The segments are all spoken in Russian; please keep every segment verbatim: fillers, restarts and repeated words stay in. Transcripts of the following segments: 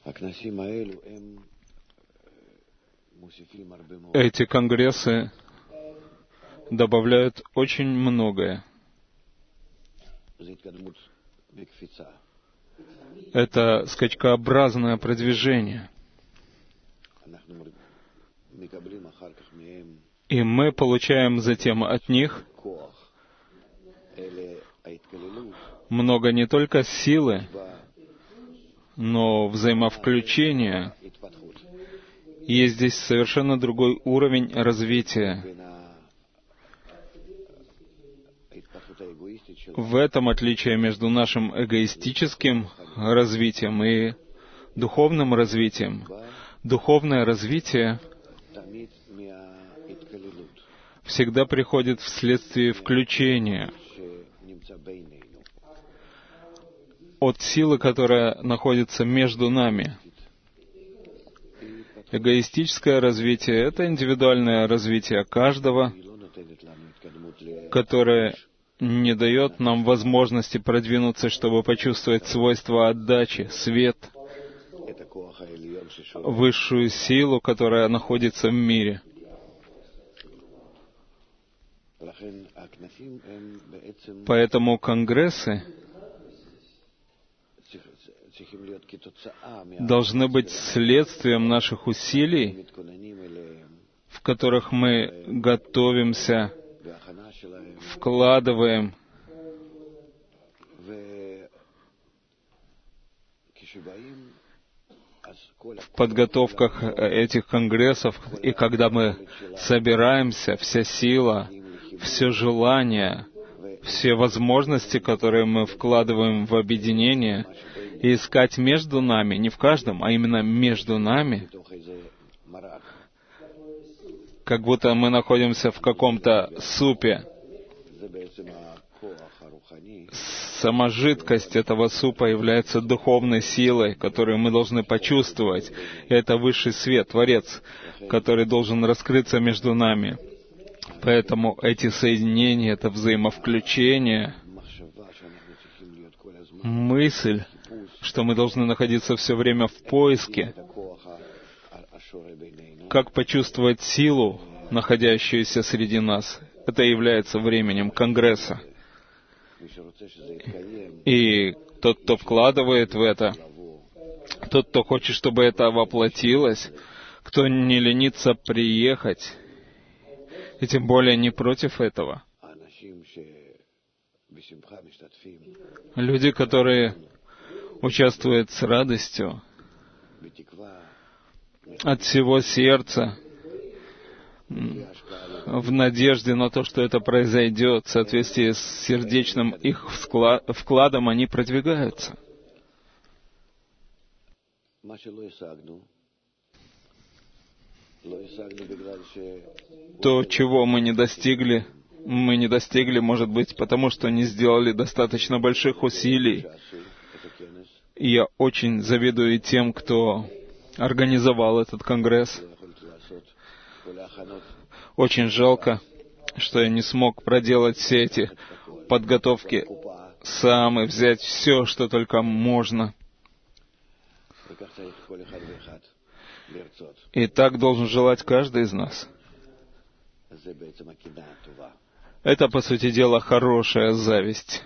Эти конгрессы добавляют очень многое. Это скачкообразное продвижение. И мы получаем затем от них много не только силы, но взаимовключения. Есть здесь совершенно другой уровень развития. В этом отличие между нашим эгоистическим развитием и духовным развитием. Духовное развитие всегда приходит вследствие включения от силы, которая находится между нами. Эгоистическое развитие — это индивидуальное развитие каждого, которое не дает нам возможности продвинуться, чтобы почувствовать свойства отдачи, свет, высшую силу, которая находится в мире. Поэтому конгрессы должны быть следствием наших усилий, в которых мы готовимся, вкладываем в подготовках этих конгрессов, и когда мы собираемся, вся сила, все желание, все возможности, которые мы вкладываем в объединение, и искать между нами, не в каждом, а именно между нами, как будто мы находимся в каком-то супе. Сама жидкость этого супа является духовной силой, которую мы должны почувствовать. И это высший свет, Творец, который должен раскрыться между нами. Поэтому эти соединения, это взаимовключение, мысль, что мы должны находиться все время в поиске, как почувствовать силу, находящуюся среди нас. Это является временем Конгресса. И тот, кто вкладывает в это, тот, кто хочет, чтобы это воплотилось, кто не ленится приехать, и тем более не против этого. Люди, которые участвуют с радостью, от всего сердца, в надежде на то, что это произойдет, в соответствии с сердечным их вкладом, они продвигаются. То, чего мы не достигли, мы не достигли, может быть, потому что не сделали достаточно больших усилий. И я очень завидую тем, кто организовал этот конгресс. Очень жалко, что я не смог проделать все эти подготовки сам и взять все, что только можно. И так должен желать каждый из нас. Это, по сути дела, хорошая зависть.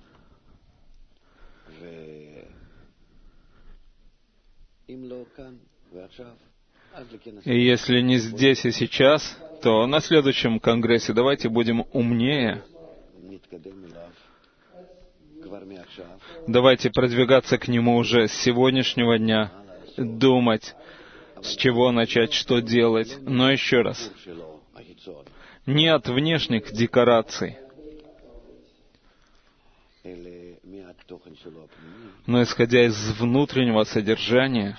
И если не здесь и сейчас, то на следующем конгрессе давайте будем умнее. Давайте продвигаться к нему уже с сегодняшнего дня, думать, с чего начать, что делать. Но еще раз, не от внешних декораций, но исходя из внутреннего содержания,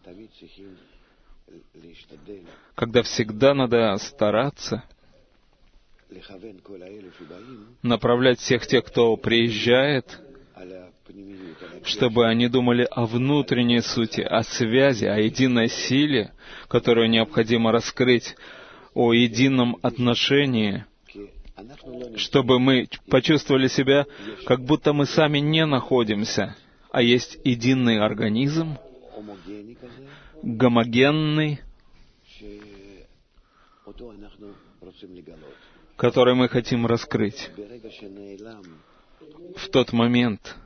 когда всегда надо стараться направлять всех тех, кто приезжает, чтобы они думали о внутренней сути, о связи, о единой силе, которую необходимо раскрыть, о едином отношении, чтобы мы почувствовали себя, как будто мы сами не находимся, а есть единый организм, гомогенный, который мы хотим раскрыть. В тот момент,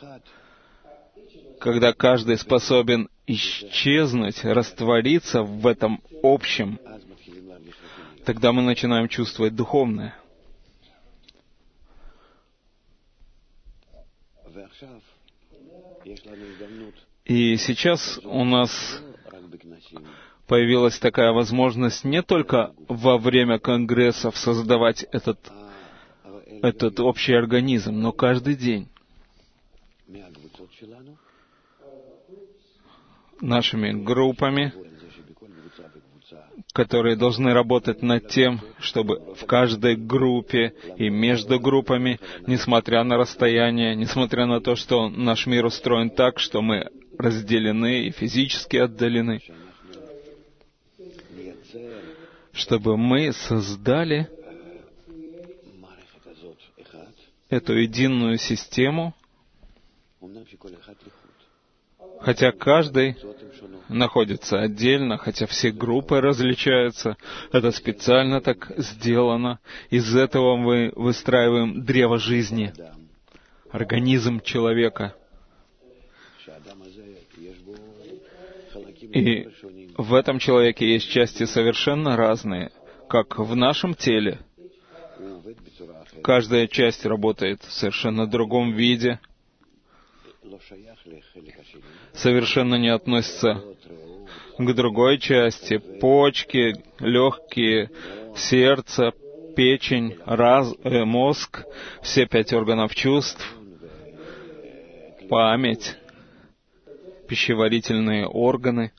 когда каждый способен исчезнуть, раствориться в этом общем, тогда мы начинаем чувствовать духовное. И сейчас у нас появилась такая возможность не только во время конгрессов создавать этот, этот общий организм, но каждый день нашими группами, которые должны работать над тем, чтобы в каждой группе и между группами, несмотря на расстояние, несмотря на то, что наш мир устроен так, что мы разделены и физически отдалены, чтобы мы создали эту единую систему, хотя каждый находится отдельно, хотя все группы различаются. Это специально так сделано. Из этого мы выстраиваем древо жизни, организм человека. И в этом человеке есть части совершенно разные, как в нашем теле. Каждая часть работает в совершенно другом виде, совершенно не относится к другой части. Почки, легкие, сердце, печень, раз, э, мозг, все пять органов чувств, память, пищеварительные органы.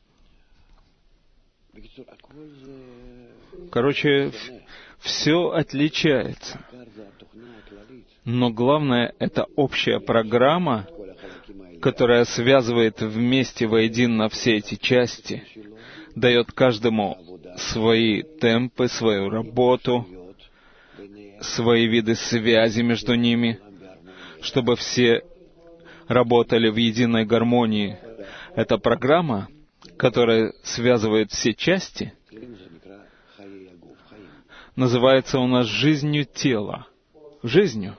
Короче, все отличается. Но главное — это общая программа, которая связывает вместе воедино все эти части, дает каждому свои темпы, свою работу, свои виды связи между ними, чтобы все работали в единой гармонии. Эта программа, которая связывает все части, называется у нас жизнью тела. Жизнью.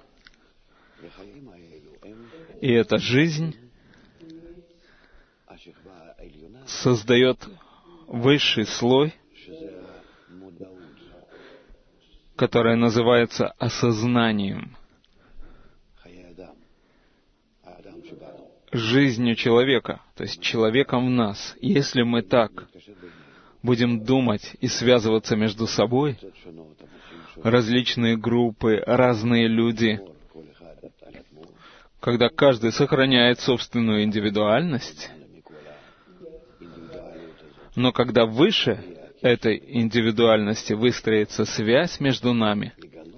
И эта жизнь создает высший слой, который называется осознанием, жизнью человека, то есть человеком в нас. Если мы так будем думать и связываться между собой, различные группы, разные люди, когда каждый сохраняет собственную индивидуальность, но когда выше этой индивидуальности выстроится связь между нами,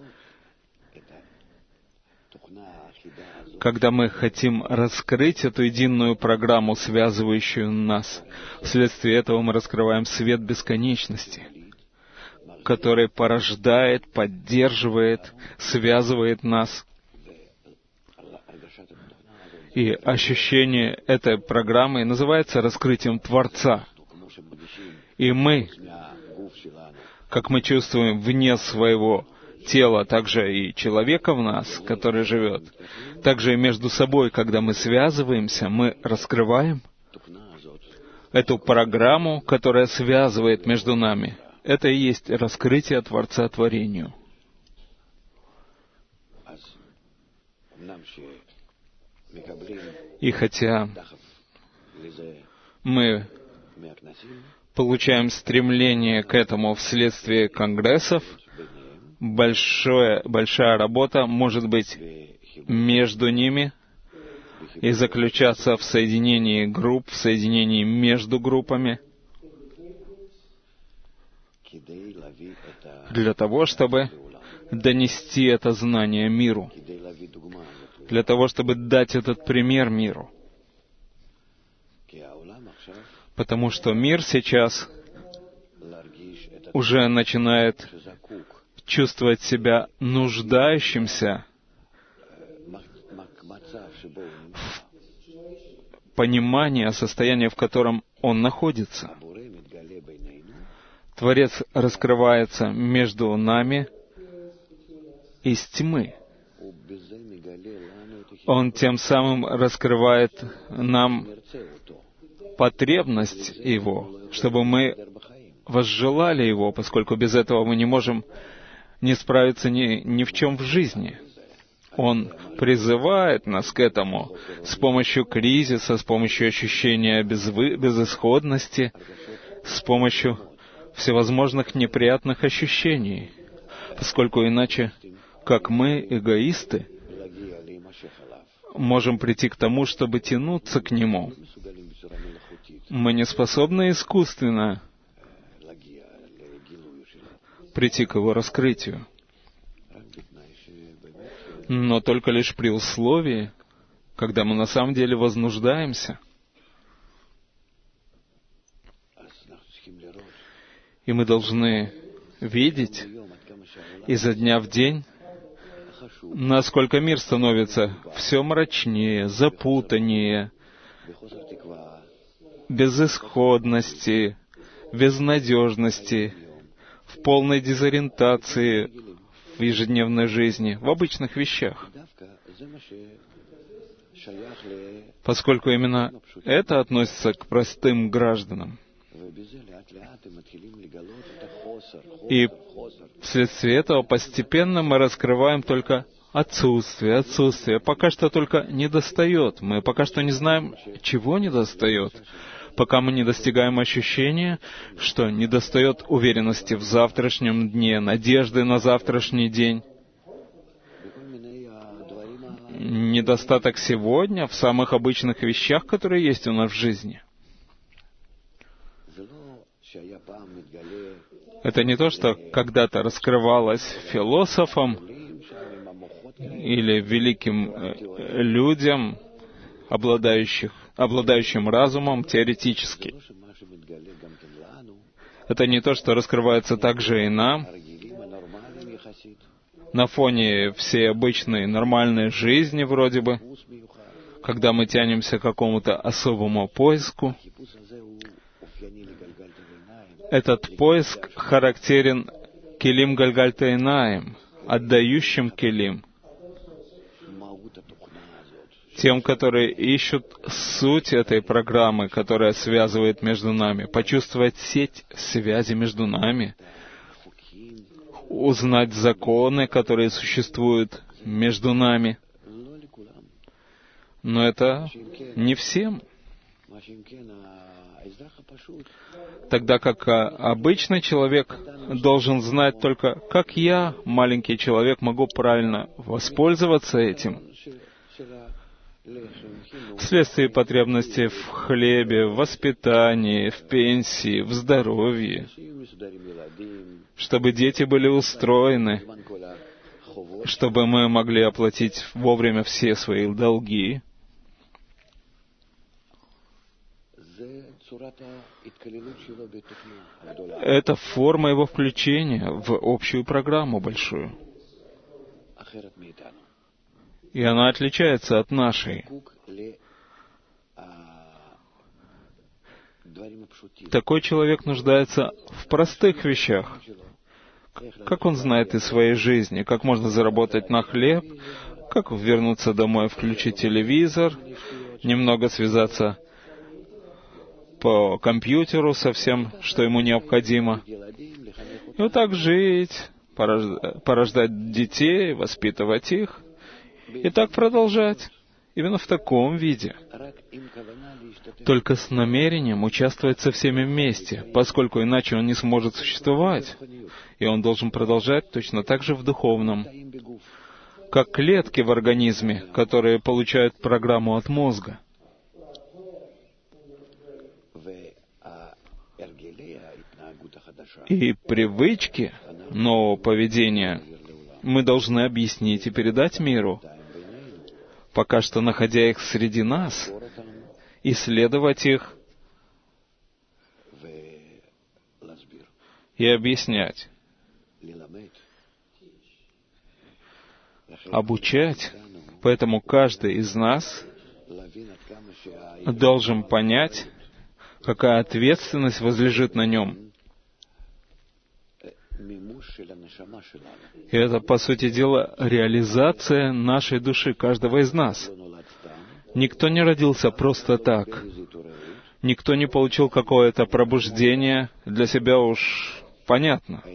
когда мы хотим раскрыть эту единую программу, связывающую нас, вследствие этого мы раскрываем свет бесконечности, который порождает, поддерживает, связывает нас. И ощущение этой программы называется раскрытием Творца. И мы, как мы чувствуем вне своего тела, также и человека в нас, который живет, также и между собой, когда мы связываемся, мы раскрываем эту программу, которая связывает между нами. Это и есть раскрытие Творца творению. И хотя мы получаем стремление к этому вследствие конгрессов, большое, большая работа может быть между ними и заключаться в соединении групп, в соединении между группами, для того, чтобы донести это знание миру, для того, чтобы дать этот пример миру. Потому что мир сейчас уже начинает чувствовать себя нуждающимся понимания состояния, в котором он находится. Творец раскрывается между нами из тьмы. Он тем самым раскрывает нам потребность Его, чтобы мы возжелали Его, поскольку без этого мы не можем не справиться ни, ни в чем в жизни. Он призывает нас к этому с помощью кризиса, с помощью ощущения безвы, безысходности, с помощью всевозможных неприятных ощущений, поскольку иначе, как мы, эгоисты, можем прийти к тому, чтобы тянуться к Нему. Мы не способны искусственно прийти к Его раскрытию, но только лишь при условии, когда мы на самом деле вознуждаемся. И мы должны видеть изо дня в день, насколько мир становится все мрачнее, запутаннее, безысходности, безнадежности, в полной дезориентации в ежедневной жизни, в обычных вещах. Поскольку именно это относится к простым гражданам. И вследствие этого постепенно мы раскрываем только отсутствие, отсутствие. Пока что только недостает. Мы пока что не знаем, чего недостает. Пока мы не достигаем ощущения, что недостает уверенности в завтрашнем дне, надежды на завтрашний день. Недостаток сегодня в самых обычных вещах, которые есть у нас в жизни. Это не то, что когда-то раскрывалось философам или великим людям, обладающих, обладающим разумом теоретически. Это не то, что раскрывается также и нам, на фоне всей обычной нормальной жизни вроде бы, когда мы тянемся к какому-то особому поиску. Этот поиск характерен келим гальгальтейнаем, отдающим келим, тем, которые ищут суть этой программы, которая связывает между нами, почувствовать сеть связи между нами, узнать законы, которые существуют между нами. Но это не всем. Тогда как обычный человек должен знать только, как я, маленький человек, могу правильно воспользоваться этим, вследствие потребностей в хлебе, в воспитании, в пенсии, в здоровье, чтобы дети были устроены, чтобы мы могли оплатить вовремя все свои долги. Это форма его включения в общую программу большую. И она отличается от нашей. Такой человек нуждается в простых вещах. Как он знает из своей жизни, как можно заработать на хлеб, как вернуться домой, включить телевизор, немного связаться по компьютеру со всем, что ему необходимо. И вот так жить, порождать детей, воспитывать их, и так продолжать. Именно в таком виде. Только с намерением участвовать со всеми вместе, поскольку иначе он не сможет существовать. И он должен продолжать точно так же в духовном. Как клетки в организме, которые получают программу от мозга. И привычки нового поведения мы должны объяснить и передать миру, пока что находя их среди нас, исследовать их и объяснять, обучать. Поэтому каждый из нас должен понять, какая ответственность возлежит на нем. И это, по сути дела, реализация нашей души, каждого из нас. Никто не родился просто так. Никто не получил какое-то пробуждение. Для себя уж понятно.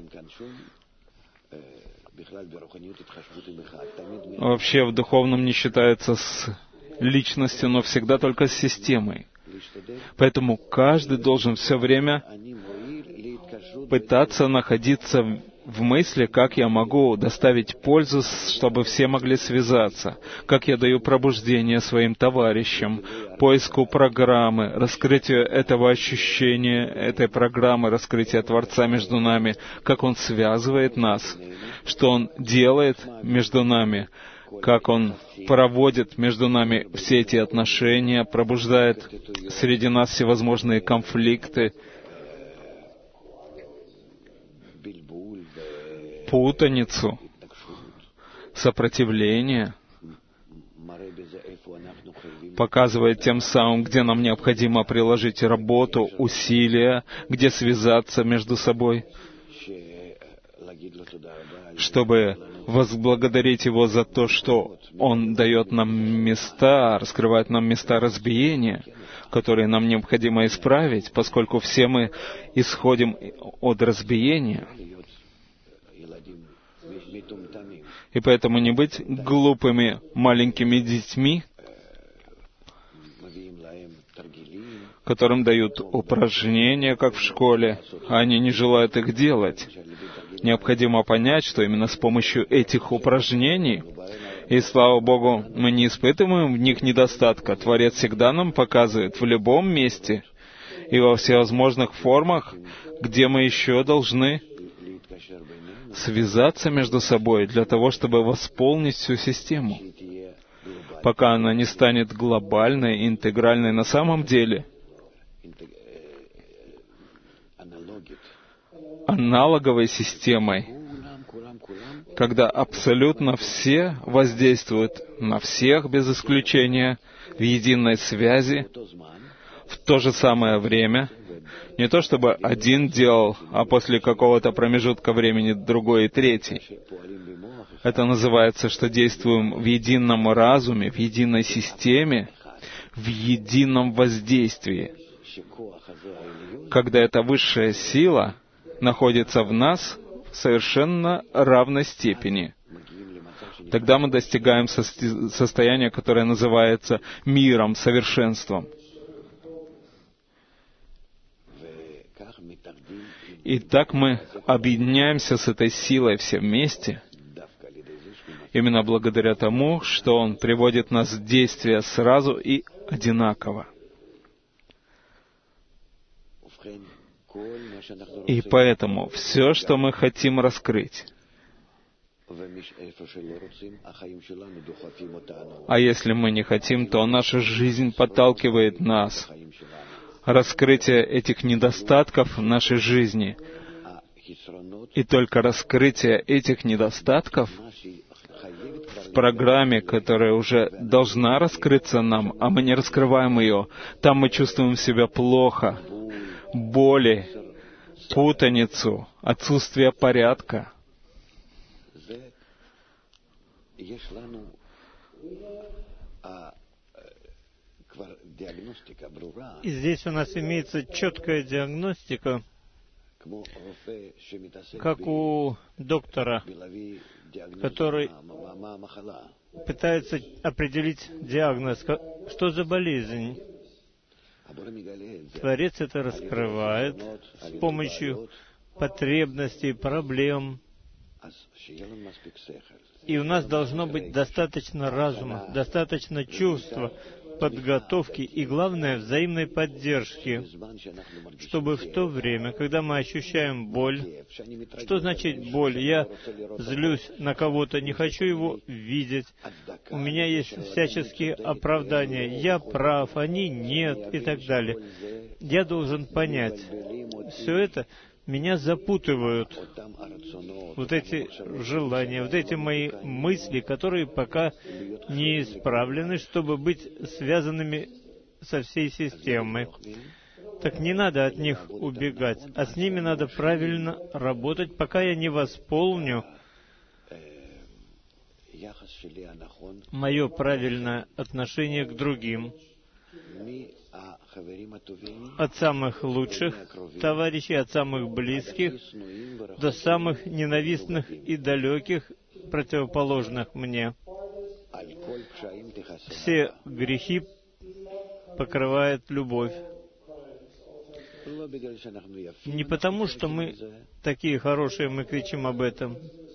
Вообще в духовном не считается с личностью, но всегда только с системой. Поэтому каждый должен все время пытаться находиться в мысли, как я могу доставить пользу, чтобы все могли связаться, как я даю пробуждение своим товарищам, поиску программы, раскрытию этого ощущения, этой программы, раскрытия Творца между нами, как Он связывает нас, что Он делает между нами, как Он проводит между нами все эти отношения, пробуждает среди нас всевозможные конфликты, путаницу, сопротивление, показывает тем самым, где нам необходимо приложить работу, усилия, где связаться между собой, чтобы возблагодарить Его за то, что Он дает нам места, раскрывает нам места разбиения, которые нам необходимо исправить, поскольку все мы исходим от разбиения. И поэтому не быть глупыми маленькими детьми, которым дают упражнения, как в школе, а они не желают их делать. Необходимо понять, что именно с помощью этих упражнений, и, слава Богу, мы не испытываем в них недостатка. Творец всегда нам показывает в любом месте и во всевозможных формах, где мы еще должны связаться между собой для того, чтобы восполнить всю систему, пока она не станет глобальной, интегральной на самом деле, аналоговой системой, когда абсолютно все воздействуют на всех без исключения в единой связи в то же самое время. Не то чтобы один делал, а после какого-то промежутка времени другой и третий. Это называется, что действуем в едином разуме, в единой системе, в едином воздействии. Когда эта высшая сила находится в нас в совершенно равной степени, тогда мы достигаем сости- состояния, которое называется миром, совершенством. И так мы объединяемся с этой силой все вместе, именно благодаря тому, что Он приводит нас в действие сразу и одинаково. И поэтому все, что мы хотим раскрыть, а если мы не хотим, то наша жизнь подталкивает нас. Раскрытие этих недостатков в нашей жизни. И только раскрытие этих недостатков в программе, которая уже должна раскрыться нам, а мы не раскрываем ее, там мы чувствуем себя плохо, боли, путаницу, отсутствие порядка. И здесь у нас имеется четкая диагностика, как у доктора, который пытается определить диагноз, что за болезнь. Творец это раскрывает с помощью потребностей, проблем. И у нас должно быть достаточно разума, достаточно чувства, подготовки и, главное, взаимной поддержки, чтобы в то время, когда мы ощущаем боль, что значит боль? Я злюсь на кого-то, не хочу его видеть, у меня есть всяческие оправдания, я прав, они нет и так далее. Я должен понять, все это меня запутывают, вот эти желания, вот эти мои мысли, которые пока не исправлены, чтобы быть связанными со всей системой. Так не надо от них убегать, а с ними надо правильно работать, пока я не восполню мое правильное отношение к другим. От самых лучших товарищей, от самых близких, до самых ненавистных и далеких, противоположных мне. Все грехи покрывает любовь. Не потому, что мы такие хорошие, мы кричим об этом,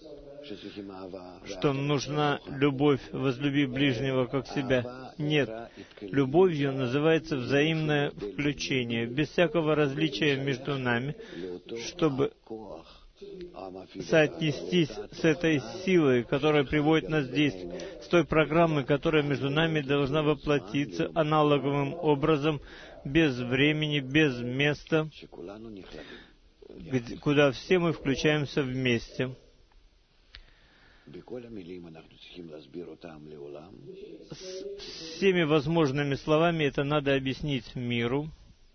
что нужна любовь, возлюби ближнего как себя. Нет. Любовью называется взаимное включение, без всякого различия между нами, чтобы соотнестись с этой силой, которая приводит нас в действие, с той программой, которая между нами должна воплотиться аналоговым образом, без времени, без места, куда все мы включаемся вместе. С всеми возможными словами это надо объяснить миру.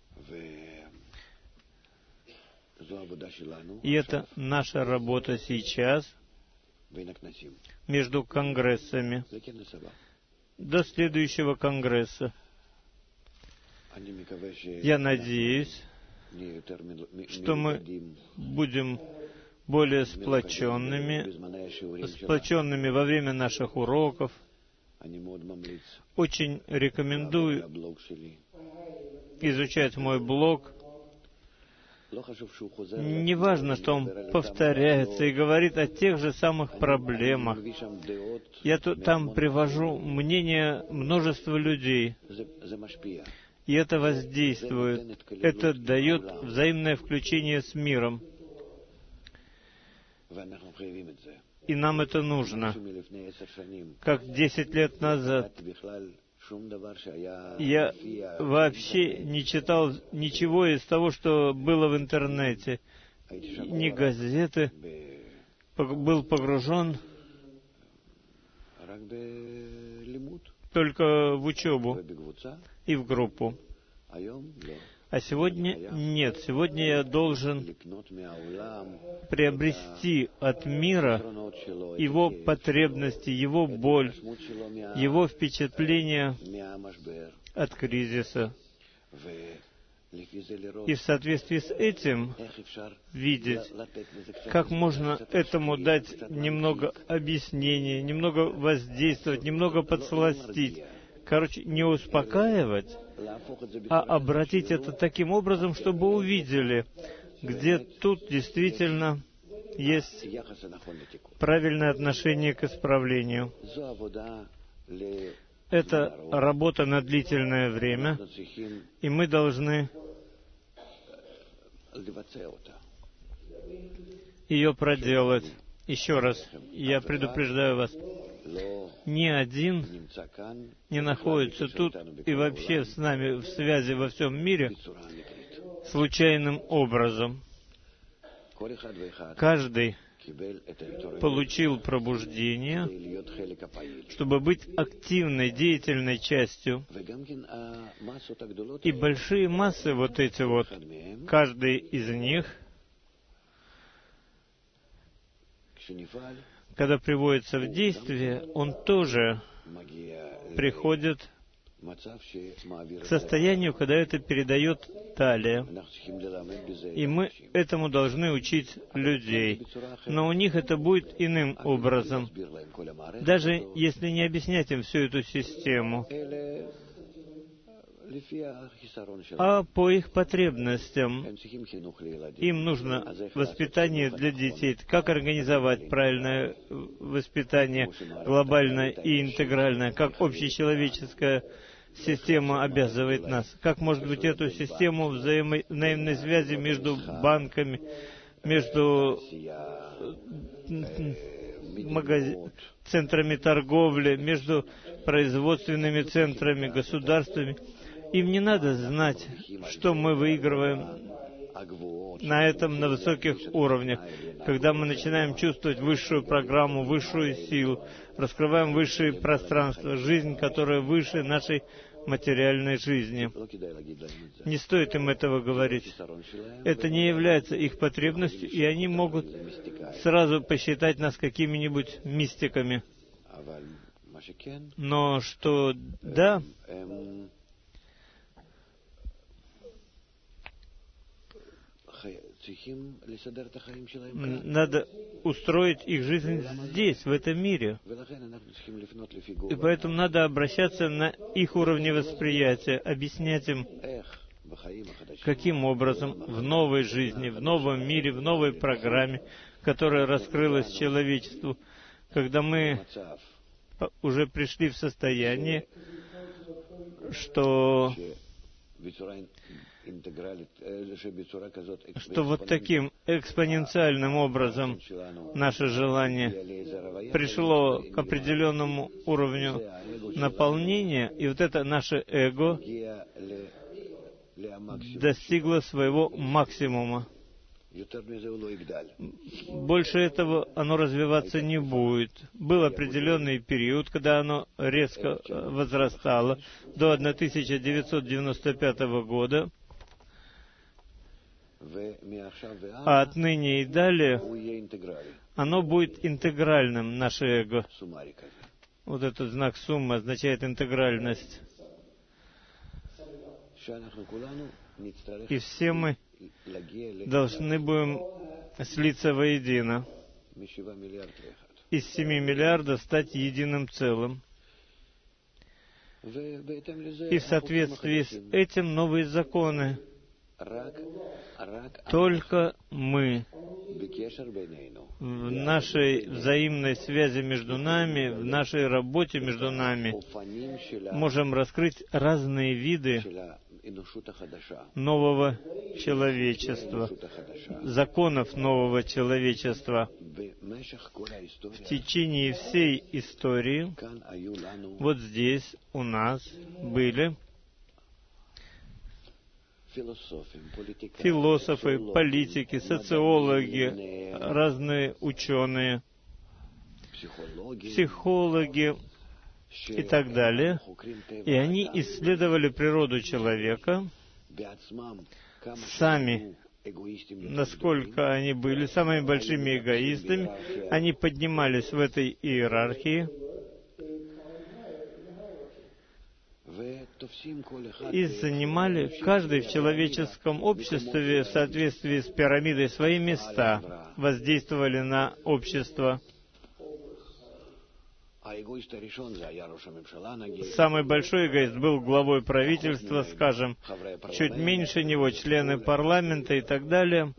И это наша работа сейчас между конгрессами до следующего конгресса. Я надеюсь, что мы будем более сплоченными, сплоченными во время наших уроков. Очень рекомендую изучать мой блог. Не важно, что он повторяется и говорит о тех же самых проблемах. Я тут, там привожу мнение множества людей. И это воздействует. Это дает взаимное включение с миром. И нам это нужно. Как десять лет назад я вообще не читал ничего из того, что было в интернете, ни газеты, был погружен только в учебу и в группу. А сегодня нет. Сегодня я должен приобрести от мира его потребности, его боль, его впечатления от кризиса. И в соответствии с этим видеть, как можно этому дать немного объяснения, немного воздействовать, немного подсластить. Короче, не успокаивать, а обратить это таким образом, чтобы увидели, где тут действительно есть правильное отношение к исправлению. Это работа на длительное время, и мы должны ее проделать. Еще раз, я предупреждаю вас, ни один не находится тут и вообще с нами в связи во всем мире случайным образом. Каждый получил пробуждение, чтобы быть активной, деятельной частью. И большие массы, вот эти вот, каждый из них, когда приводится в действие, он тоже приходит к состоянию, когда это передает талия. И мы этому должны учить людей. Но у них это будет иным образом. Даже если не объяснять им всю эту систему, а по их потребностям. Им нужно воспитание для детей. Как организовать правильное воспитание, глобальное и интегральное, как общечеловеческая система обязывает нас. Как, может быть, эту систему взаимо- взаимной связи между банками, между магаз... центрами торговли, между производственными центрами, государствами. Им не надо знать, что мы выигрываем на этом, на высоких уровнях. Когда мы начинаем чувствовать высшую программу, высшую силу, раскрываем высшие пространства, жизнь, которая выше нашей материальной жизни. Не стоит им этого говорить. Это не является их потребностью, и они могут сразу посчитать нас какими-нибудь мистиками. Но что, да, надо устроить их жизнь здесь, в этом мире. И поэтому надо обращаться на их уровне восприятия, объяснять им, каким образом в новой жизни, в новом мире, в новой программе, которая раскрылась человечеству, когда мы уже пришли в состояние, что что вот таким экспоненциальным образом наше желание пришло к определенному уровню наполнения, и вот это наше эго достигло своего максимума. Больше этого оно развиваться не будет. Был определенный период, когда оно резко возрастало до тысяча девятьсот девяносто пятого года, а отныне и далее оно будет интегральным, наше эго. Вот этот знак суммы означает интегральность. И все мы должны будем слиться воедино. Из семи миллиардов стать единым целым. И в соответствии с этим новые законы. Только мы в нашей взаимной связи между нами, в нашей работе между нами можем раскрыть разные виды нового человечества, законов нового человечества. В течение всей истории вот здесь у нас были философы, политики, социологи, разные ученые, психологи и так далее. И они исследовали природу человека, сами, насколько они были самыми большими эгоистами. Они поднимались в этой иерархии и занимали каждый в человеческом обществе в соответствии с пирамидой свои места, воздействовали на общество. Самый большой эгоист был главой правительства, скажем, чуть меньше него члены парламента и так далее.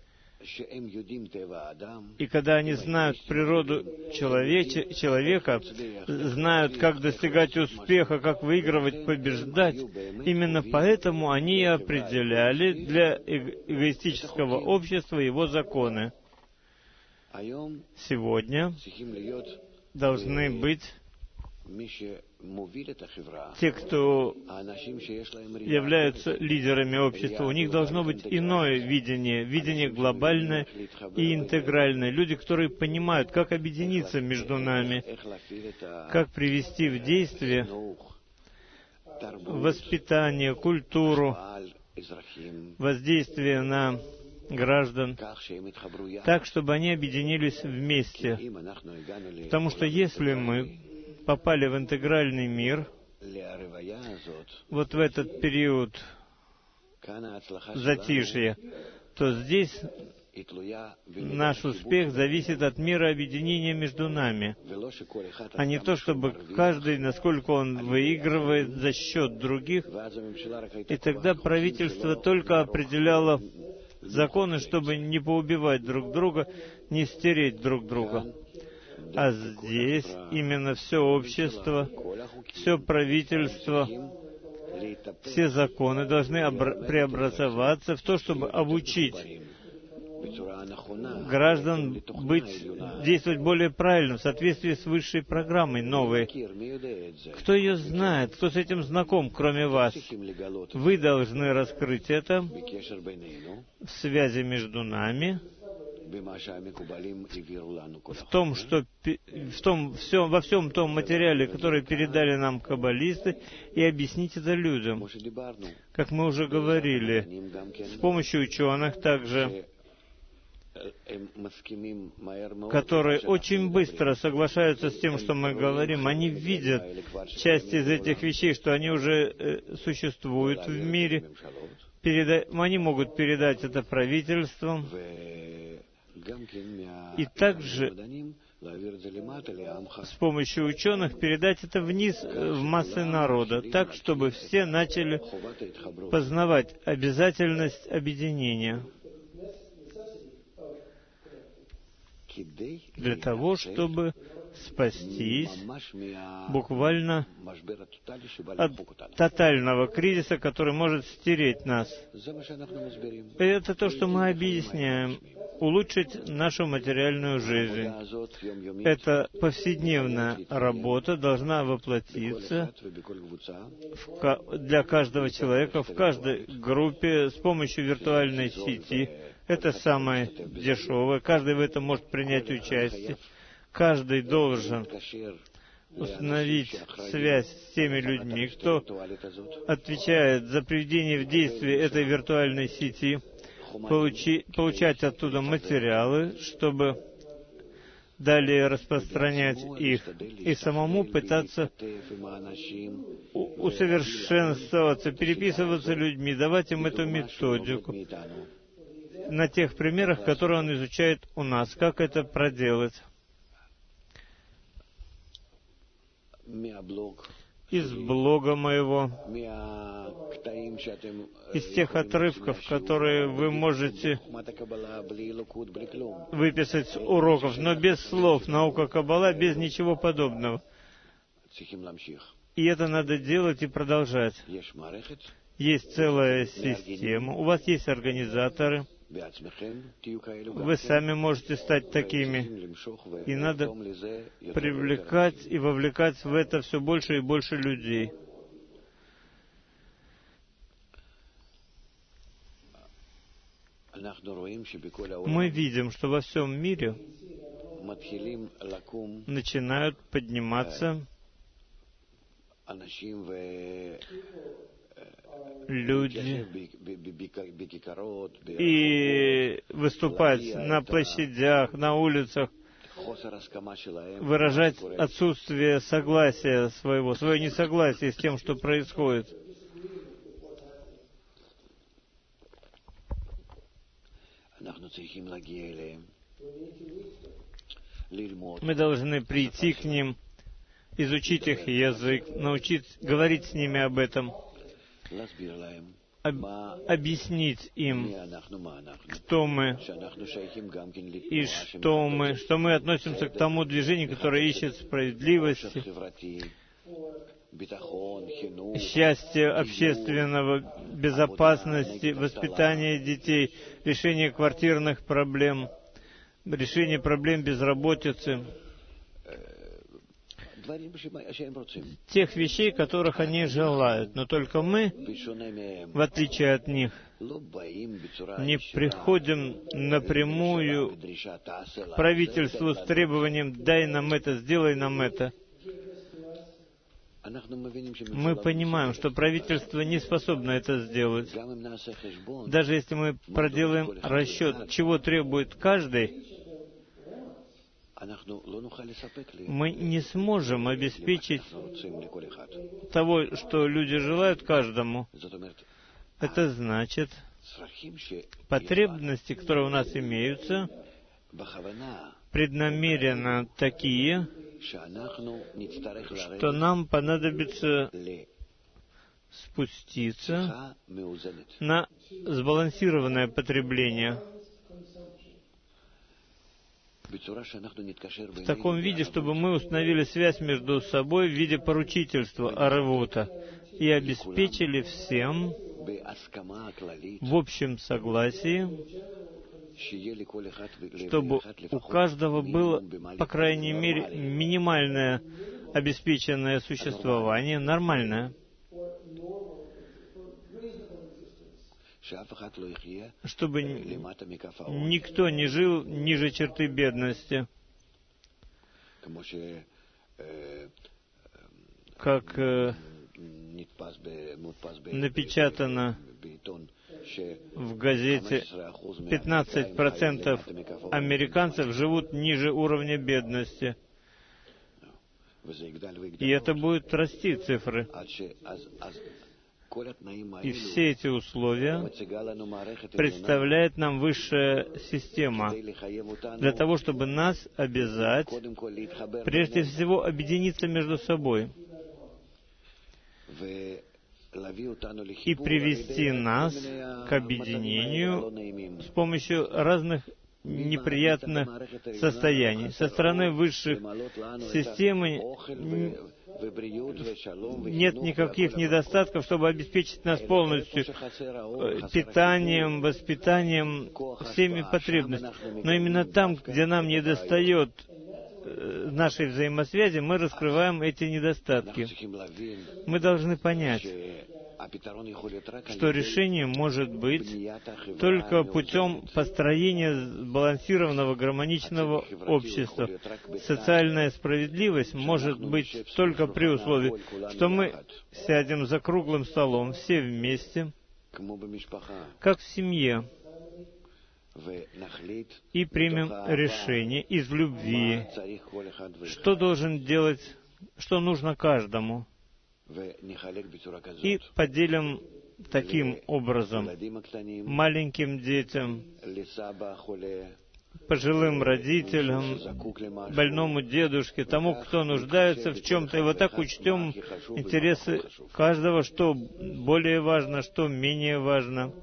И когда они знают природу человече, человека, знают, как достигать успеха, как выигрывать, побеждать, именно поэтому они определяли для эгоистического общества его законы. Сегодня должны быть те, кто являются лидерами общества. У них должно быть иное видение, видение глобальное и интегральное. Люди, которые понимают, как объединиться между нами, как привести в действие воспитание, культуру, воздействие на граждан, так, чтобы они объединились вместе. Потому что если мы попали в интегральный мир, вот в этот период затишья, то здесь наш успех зависит от мира объединения между нами, а не то, чтобы каждый, насколько он выигрывает за счет других, и тогда правительство только определяло законы, чтобы не поубивать друг друга, не стереть друг друга. А здесь именно все общество, все правительство, все законы должны обра- преобразоваться в то, чтобы обучить граждан быть, действовать более правильно, в соответствии с высшей программой новой. Кто ее знает, кто с этим знаком, кроме вас? Вы должны раскрыть это в связи между нами, в том, что в том, все, во всем том материале, который передали нам каббалисты, и объяснить это людям. Как мы уже говорили, с помощью ученых также, которые очень быстро соглашаются с тем, что мы говорим, они видят части из этих вещей, что они уже э, существуют в мире, переда... они могут передать это правительствам, и также с помощью ученых передать это вниз в массы народа, так, чтобы все начали познавать обязательность объединения, для того, чтобы спастись буквально от тотального кризиса, который может стереть нас. И это то, что мы объясняем. Улучшить нашу материальную жизнь. Эта повседневная работа должна воплотиться в, для каждого человека, в каждой группе с помощью виртуальной сети. Это самое дешевое. Каждый в этом может принять участие. Каждый должен установить связь с теми людьми, кто отвечает за приведение в действие этой виртуальной сети, получи, получать оттуда материалы, чтобы далее распространять их и самому пытаться усовершенствоваться, переписываться людьми, давать им эту методику на тех примерах, которые он изучает у нас, как это проделать. Из блога моего, из тех отрывков, которые вы можете выписать с уроков, но без слов, наука Каббала, без ничего подобного. И это надо делать и продолжать. Есть целая система, у вас есть организаторы, вы сами можете стать такими. И надо привлекать и вовлекать в это все больше и больше людей. Мы видим, что во всем мире начинают подниматься люди и выступать на площадях, на улицах, выражать отсутствие согласия своего, свое несогласие с тем, что происходит. Мы должны прийти к ним, изучить их язык, научить говорить с ними об этом, об, объяснить им, кто мы и что мы, что мы относимся к тому движению, которое ищет справедливости, счастья общественного, безопасности, воспитания детей, решения квартирных проблем, решения проблем безработицы, тех вещей, которых они желают. Но только мы, в отличие от них, не приходим напрямую к правительству с требованием «дай нам это, сделай нам это». Мы понимаем, что правительство не способно это сделать. Даже если мы проделаем расчет, чего требует каждый, мы не сможем обеспечить того, что люди желают каждому. Это значит, потребности, которые у нас имеются, преднамеренно такие, что нам понадобится спуститься на сбалансированное потребление. В таком виде, чтобы мы установили связь между собой в виде поручительства Аревута и обеспечили всем в общем согласии, чтобы у каждого было, по крайней мере, минимальное обеспеченное существование, нормальное. чтобы никто не жил ниже черты бедности, как э, напечатано в газете, пятнадцать процентов американцев живут ниже уровня бедности. И это будет расти, цифры. И все эти условия представляет нам высшая система для того, чтобы нас обязать, прежде всего, объединиться между собой и привести нас к объединению с помощью разных неприятных состояний. Со стороны высших системы нет никаких недостатков, чтобы обеспечить нас полностью питанием, воспитанием, всеми потребностями. Но именно там, где нам недостает нашей взаимосвязи, мы раскрываем эти недостатки. Мы должны понять, что решение может быть только путем построения сбалансированного, гармоничного общества. Социальная справедливость может быть только при условии, что мы сядем за круглым столом все вместе, как в семье, и примем решение из любви, что должен делать, что нужно каждому, и поделим таким образом маленьким детям, пожилым родителям, больному дедушке, тому, кто нуждается в чем-то. И вот так учтем интересы каждого, что более важно, что менее важно.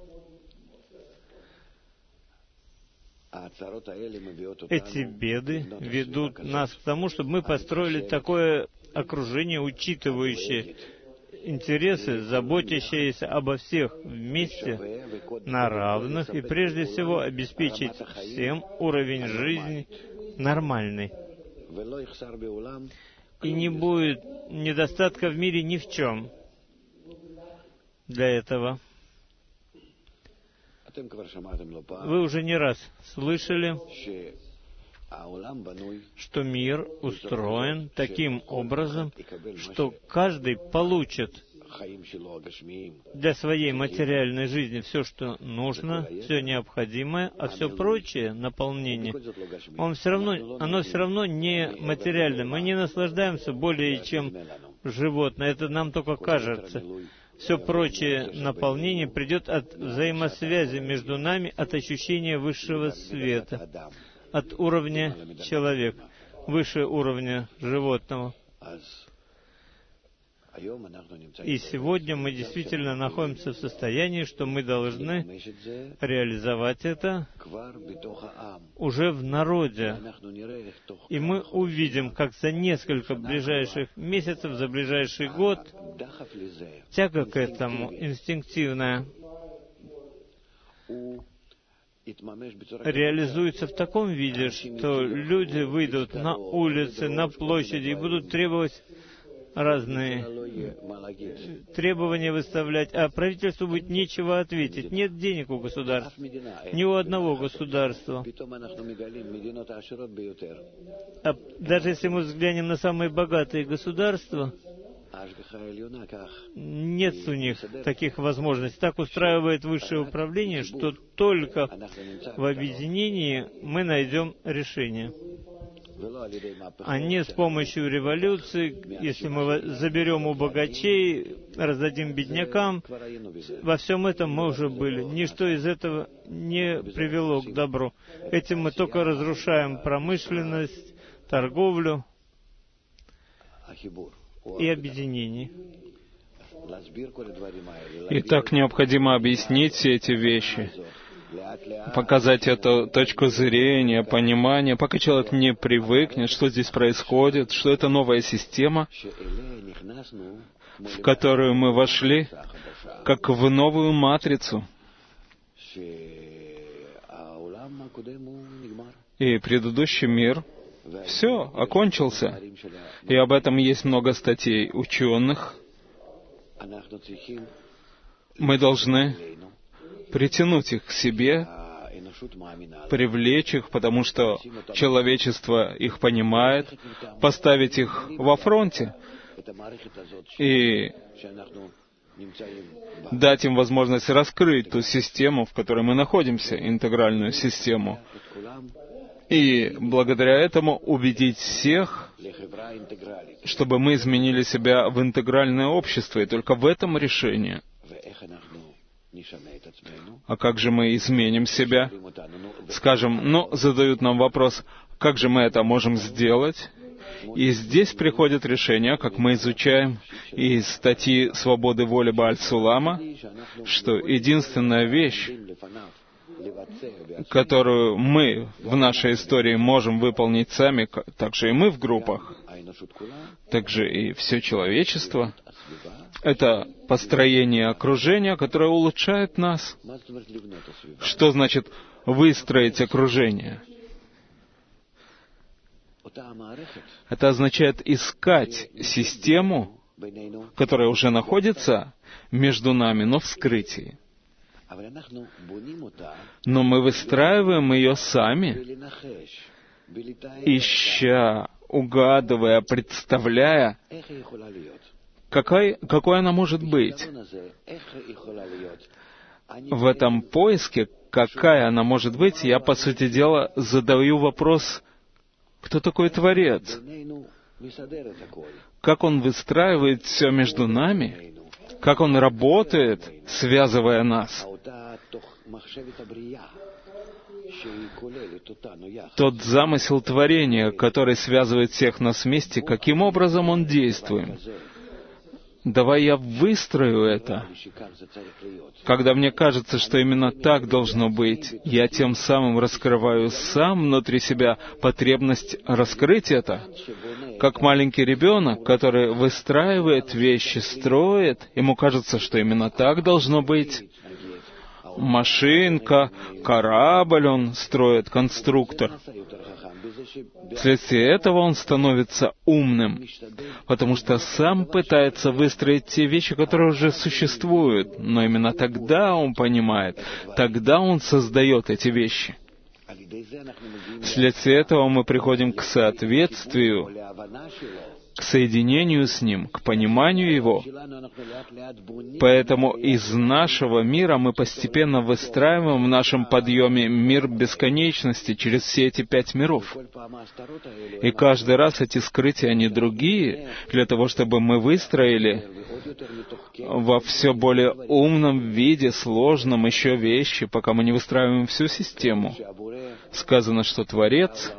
Эти беды ведут нас к тому, чтобы мы построили такое окружение, учитывающее интересы, заботящиеся обо всех вместе, на равных, и прежде всего обеспечить всем уровень жизни нормальный. И не будет недостатка в мире ни в чем для этого. Вы уже не раз слышали, что мир устроен таким образом, что каждый получит для своей материальной жизни все, что нужно, все необходимое, а все прочее наполнение, он все равно, оно все равно не материальное. Мы не наслаждаемся более чем животное. Это нам только кажется. Все прочее наполнение придет от взаимосвязи между нами, от ощущения высшего света, от уровня человека, выше уровня животного. И сегодня мы действительно находимся в состоянии, что мы должны реализовать это уже в народе. И мы увидим, как за несколько ближайших месяцев, за ближайший год, тяга к этому инстинктивная реализуется в таком виде, что люди выйдут на улицы, на площади и будут требовать разные требования выставлять, а правительству будет нечего ответить. Нет денег у государства, ни у одного государства. А даже если мы взглянем на самые богатые государства, нет у них таких возможностей. Так устраивает высшее управление, что только в объединении мы найдем решение. А не с помощью революции, если мы заберем у богачей, раздадим беднякам. Во всем этом мы уже были. Ничто из этого не привело к добру. Этим мы только разрушаем промышленность, торговлю и объединение. Итак, необходимо объяснить все эти вещи, показать эту точку зрения, понимание, пока человек не привыкнет, что здесь происходит, что это новая система, в которую мы вошли, как в новую матрицу. И предыдущий мир, все, окончился. И об этом есть много статей ученых. Мы должны притянуть их к себе, привлечь их, потому что человечество их понимает, поставить их во фронте и дать им возможность раскрыть ту систему, в которой мы находимся, интегральную систему. И благодаря этому убедить всех, чтобы мы изменили себя в интегральное общество, и только в этом решение. А как же мы изменим себя? Скажем, ну, задают нам вопрос, как же мы это можем сделать? И здесь приходит решение, как мы изучаем из статьи «Свободы воли Бааль-Сулама», что единственная вещь, которую мы в нашей истории можем выполнить сами, также и мы в группах, также и все человечество, это построение окружения, которое улучшает нас. Что значит выстроить окружение? Это означает искать систему, которая уже находится между нами, но в скрытии. Но мы выстраиваем ее сами, ища, угадывая, представляя, какой, какой она может быть. В этом поиске, какая она может быть, я, по сути дела, задаю вопрос, кто такой Творец? Как Он выстраивает все между нами? Как Он работает, связывая нас? Тот замысел творения, который связывает всех нас вместе, каким образом Он действует? Давай я выстрою это. Когда мне кажется, что именно так должно быть, я тем самым раскрываю сам внутри себя потребность раскрыть это. Как маленький ребенок, который выстраивает вещи, строит, ему кажется, что именно так должно быть. Машинка, корабль он строит, конструктор. Вследствие этого он становится умным, потому что сам пытается выстроить те вещи, которые уже существуют, но именно тогда он понимает, тогда он создает эти вещи. Вследствие этого мы приходим к соответствию, к соединению с Ним, к пониманию Его. Поэтому из нашего мира мы постепенно выстраиваем в нашем подъеме мир бесконечности через все эти пять миров. И каждый раз эти скрытия, они другие, для того, чтобы мы выстроили во все более умном виде, сложном еще вещи, пока мы не выстраиваем всю систему. Сказано, что Творец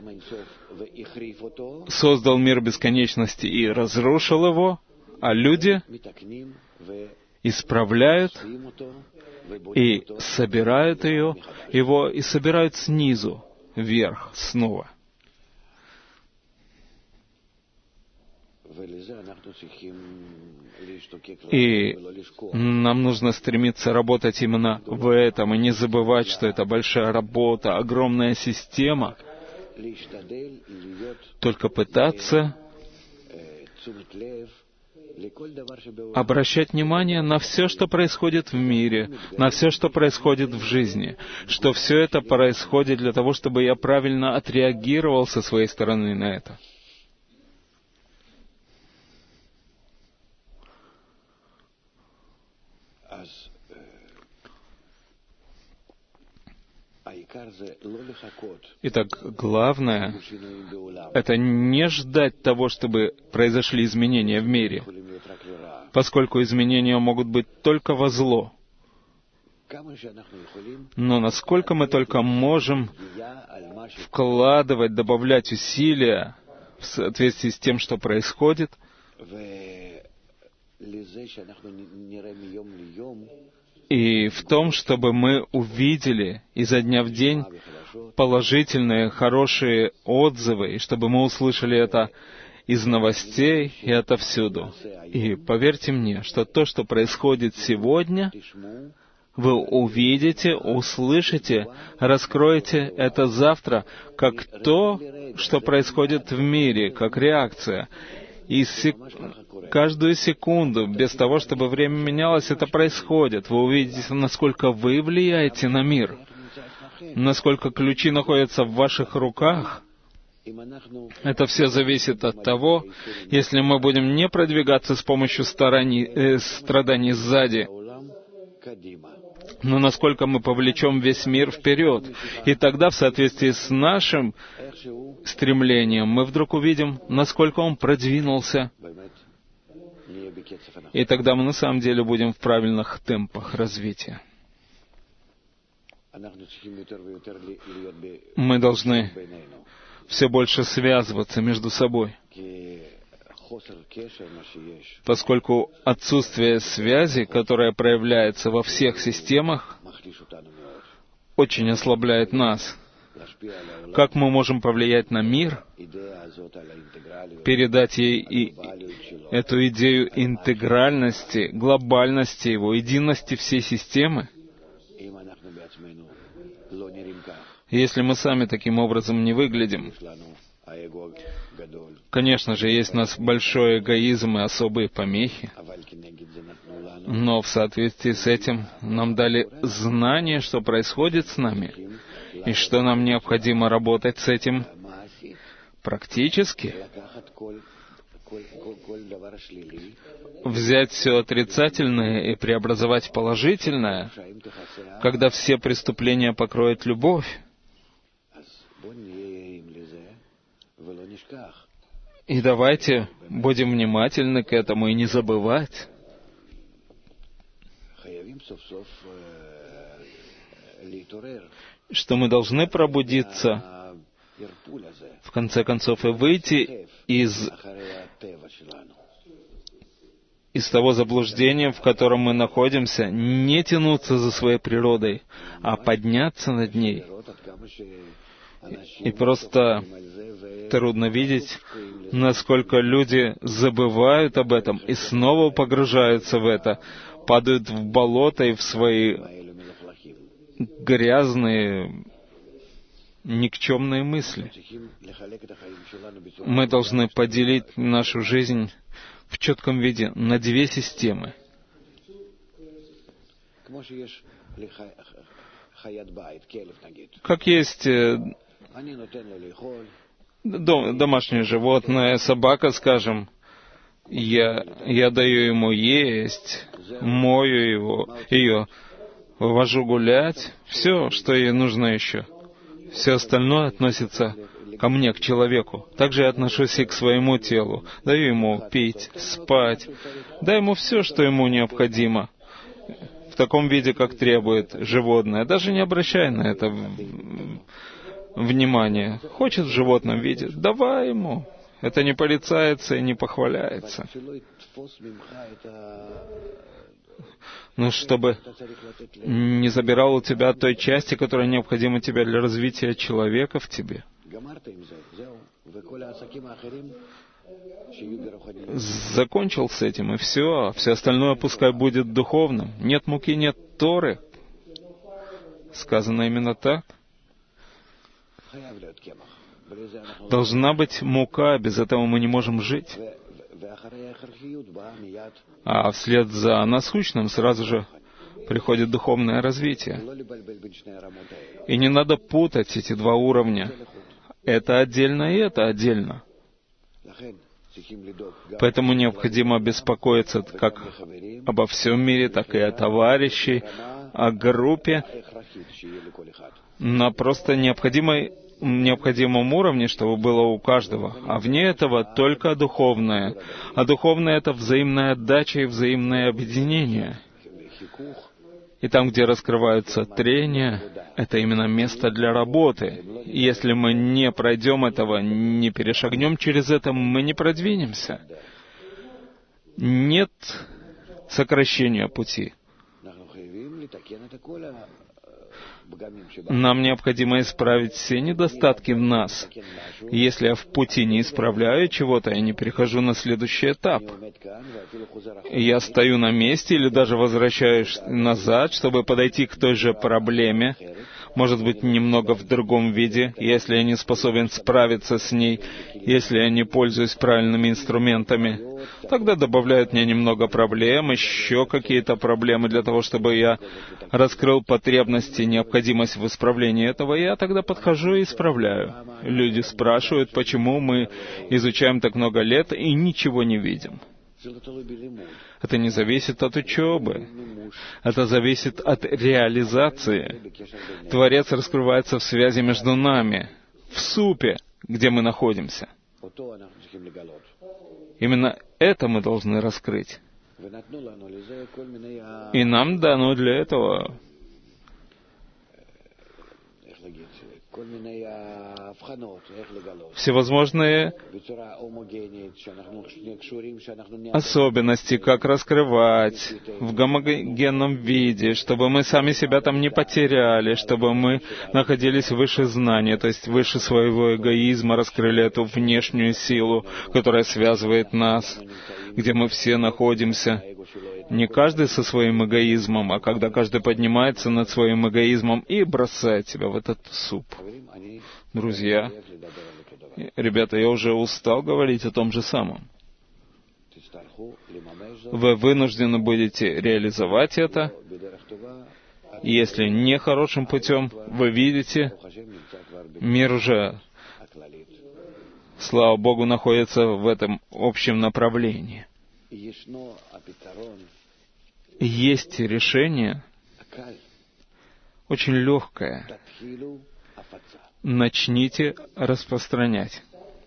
создал мир бесконечности и разрушил его, а люди исправляют и собирают ее, его и собирают снизу вверх снова. И нам нужно стремиться работать именно в этом, и не забывать, что это большая работа, огромная система. Только пытаться обращать внимание на все, что происходит в мире, на все, что происходит в жизни, что все это происходит для того, чтобы я правильно отреагировал со своей стороны на это. Итак, главное — это не ждать того, чтобы произошли изменения в мире, поскольку изменения могут быть только во зло. Но насколько мы только можем вкладывать, добавлять усилия в соответствии с тем, что происходит, и в том, чтобы мы увидели изо дня в день положительные, хорошие отзывы, и чтобы мы услышали это из новостей и отовсюду. И поверьте мне, что то, что происходит сегодня, вы увидите, услышите, раскроете это завтра, как то, что происходит в мире, как реакция. И сек... каждую секунду, без того, чтобы время менялось, это происходит. Вы увидите, насколько вы влияете на мир, насколько ключи находятся в ваших руках. Это все зависит от того, если мы будем не продвигаться с помощью стараний, э, страданий сзади, но насколько мы повлечем весь мир вперед. И тогда, в соответствии с нашим стремлением, мы вдруг увидим, насколько он продвинулся. И тогда мы на самом деле будем в правильных темпах развития. Мы должны все больше связываться между собой, поскольку отсутствие связи, которое проявляется во всех системах, очень ослабляет нас. Как мы можем повлиять на мир, передать ей и эту идею интегральности, глобальности его, единости всей системы, если мы сами таким образом не выглядим? Конечно же, есть у нас большой эгоизм и особые помехи, но в соответствии с этим нам дали знание, что происходит с нами, и что нам необходимо работать с этим практически. Взять все отрицательное и преобразовать в положительное, когда все преступления покроет любовь. И давайте будем внимательны к этому и не забывать, что мы должны пробудиться, в конце концов, и выйти из, из того заблуждения, в котором мы находимся, не тянуться за своей природой, а подняться над ней. И просто трудно видеть, насколько люди забывают об этом и снова погружаются в это, падают в болото и в свои грязные, никчемные мысли. Мы должны поделить нашу жизнь в четком виде на две системы. Как есть дом, домашнее животное, собака, скажем, я, я даю ему есть, мою его, ее, вывожу гулять, все, что ей нужно еще. Все остальное относится ко мне, к человеку. Также я отношусь и к своему телу. Даю ему пить, спать, даю ему все, что ему необходимо, в таком виде, как требует животное, даже не обращая на это внимания. Хочет в животном виде, давай ему. Это не порицается и не похваляется. Но чтобы не забирал у тебя той части, которая необходима тебе для развития человека в тебе. Закончил с этим, и все. А все остальное пускай будет духовным. Нет муки, нет Торы. Сказано именно так. Должна быть мука, без этого мы не можем жить. А вслед за насущным сразу же приходит духовное развитие. И не надо путать эти два уровня. Это отдельно и это отдельно. Поэтому необходимо беспокоиться как обо всем мире, так и о товарищей, о группе, на просто необходимой необходимом уровне, чтобы было у каждого. А вне этого только духовное. А духовное — это взаимная отдача и взаимное объединение. И там, где раскрываются трения, это именно место для работы. И если мы не пройдем этого, не перешагнем через это, мы не продвинемся. Нет сокращения пути. Нам необходимо исправить все недостатки в нас. Если я в пути не исправляю чего-то, я не перехожу на следующий этап. Я стою на месте или даже возвращаюсь назад, чтобы подойти к той же проблеме. может быть, немного в другом виде, если я не способен справиться с ней, если я не пользуюсь правильными инструментами. Тогда добавляют мне немного проблем, еще какие-то проблемы для того, чтобы я раскрыл потребности, необходимость в исправлении этого, и я тогда подхожу и исправляю. Люди спрашивают, почему мы изучаем так много лет и ничего не видим. Это не зависит от учебы. Это зависит от реализации. Творец раскрывается в связи между нами, в супе, где мы находимся. Именно это мы должны раскрыть. И нам дано для этого всевозможные особенности, как раскрывать в гомогенном виде, чтобы мы сами себя там не потеряли, чтобы мы находились выше знания, то есть выше своего эгоизма, раскрыли эту внешнюю силу, которая связывает нас, где мы все находимся. Не каждый со своим эгоизмом, а когда каждый поднимается над своим эгоизмом и бросает себя в этот суп. Друзья, ребята, я уже устал говорить о том же самом. Вы вынуждены будете реализовать это. И если не хорошим путем, вы видите, мир уже, слава Богу, находится в этом общем направлении. Есть решение, очень легкое. Начните распространять.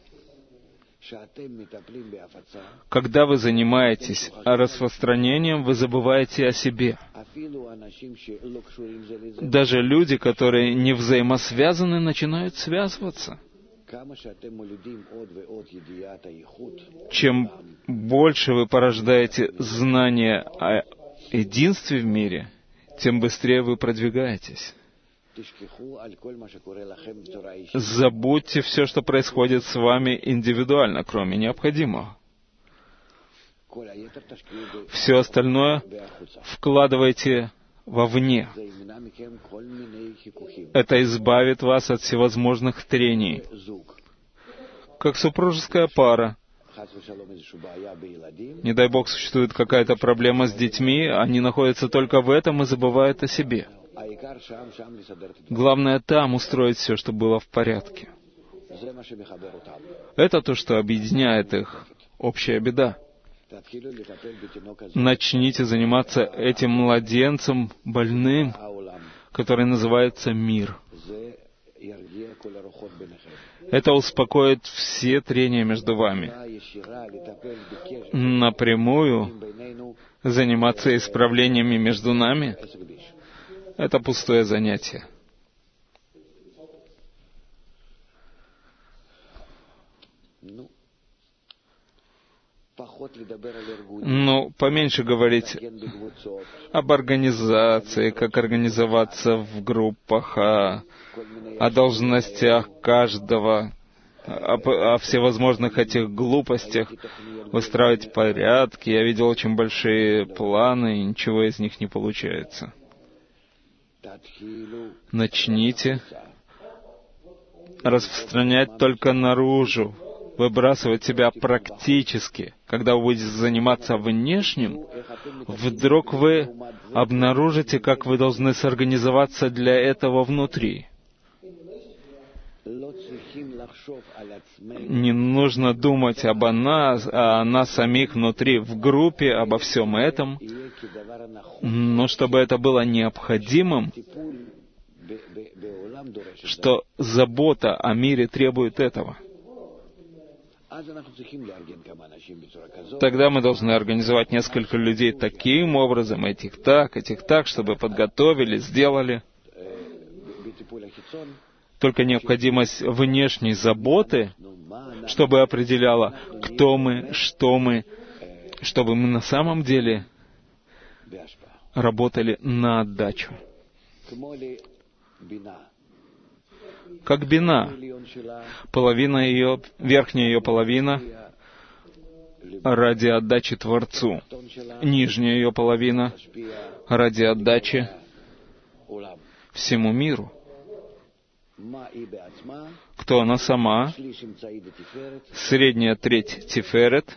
Когда вы занимаетесь распространением, вы забываете о себе. Даже люди, которые не взаимосвязаны, начинают связываться. Чем больше вы порождаете знания о единстве в мире, тем быстрее вы продвигаетесь. Забудьте все, что происходит с вами индивидуально, кроме необходимого. Все остальное вкладывайте вовне. Это избавит вас от всевозможных трений. Как супружеская пара. Не дай Бог, существует какая-то проблема с детьми, они находятся только в этом и забывают о себе. Главное там устроить все, чтобы было в порядке. Это то, что объединяет их, общая беда. Начните заниматься этим младенцем больным, который называется мир. Это успокоит все трения между вами. Напрямую заниматься исправлениями между нами — это пустое занятие. Ну, поменьше говорить об организации, как организоваться в группах, о, о должностях каждого, о, о всевозможных этих глупостях, выстраивать порядки. Я видел очень большие планы, и ничего из них не получается. Начните распространять только наружу, выбрасывать себя практически. Когда вы будете заниматься внешним, вдруг вы обнаружите, как вы должны сорганизоваться для этого внутри. Не нужно думать об нас, о нас самих внутри, в группе, обо всем этом, но чтобы это было необходимым, что забота о мире требует этого. Тогда мы должны организовать несколько людей таким образом, этих так, этих так, чтобы подготовили, сделали. Только необходимость внешней заботы, чтобы определяла, кто мы, что мы, чтобы мы на самом деле работали на отдачу. Как бина. Половина ее, верхняя ее половина ради отдачи Творцу. Нижняя ее половина ради отдачи всему миру. кто она сама, средняя треть Тиферет,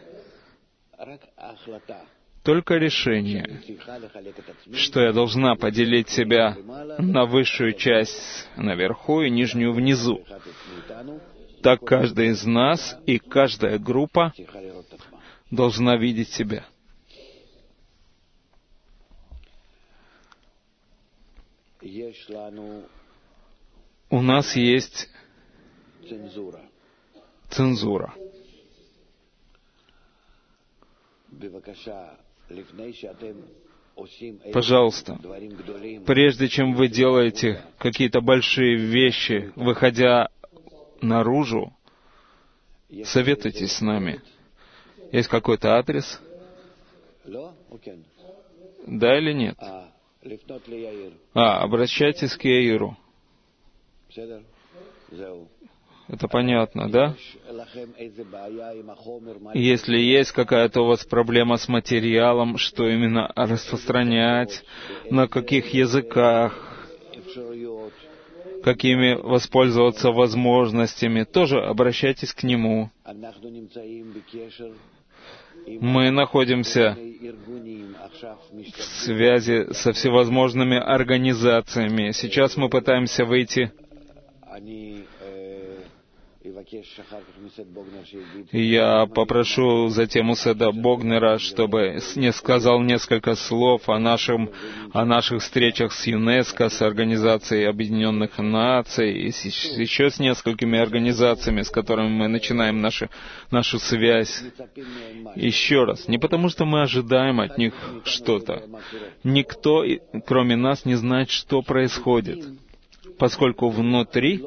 только решение, что я должна поделить себя на высшую часть наверху и нижнюю внизу. Так каждый из нас и каждая группа должна видеть себя. У нас есть цензура. Пожалуйста, прежде чем вы делаете какие-то большие вещи, выходя наружу, советуйтесь с нами. Есть какой-то адрес? Да или нет? А, обращайтесь к Яиру. Это понятно, да? Если есть какая-то у вас проблема с материалом, что именно распространять, на каких языках, какими воспользоваться возможностями, тоже обращайтесь к нему. Мы находимся в связи со всевозможными организациями. Сейчас мы пытаемся выйти. Я попрошу затем у Седа Богнера, чтобы не сказал несколько слов о, нашем, о наших встречах с ЮНЕСКО, с Организацией Объединенных Наций и с, еще с несколькими организациями, с которыми мы начинаем наши, нашу связь. Еще раз, не потому что мы ожидаем от них что-то. Никто, кроме нас, не знает, что происходит, поскольку внутри